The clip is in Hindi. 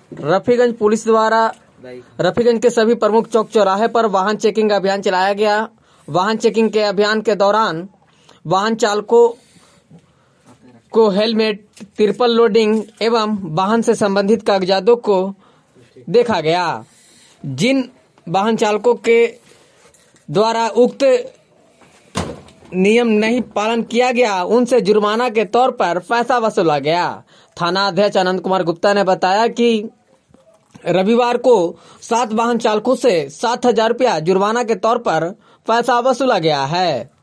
रफीगंज पुलिस द्वारा रफीगंज के सभी प्रमुख चौक चौराहे पर वाहन चेकिंग अभियान चलाया गया। वाहन चेकिंग के अभियान के दौरान वाहन चालकों को हेलमेट, ट्रिपल लोडिंग एवं वाहन से संबंधित कागजातों को देखा गया। जिन वाहन चालकों के द्वारा उक्त नियम नहीं पालन किया गया उनसे जुर्माना के तौर पर पैसा वसूला गया। थाना अध्यक्ष अनंत कुमार गुप्ता ने बताया कि रविवार को 7 वाहन चालकों से 7,000 रुपया जुर्माना के तौर पर पैसा वसूला गया है।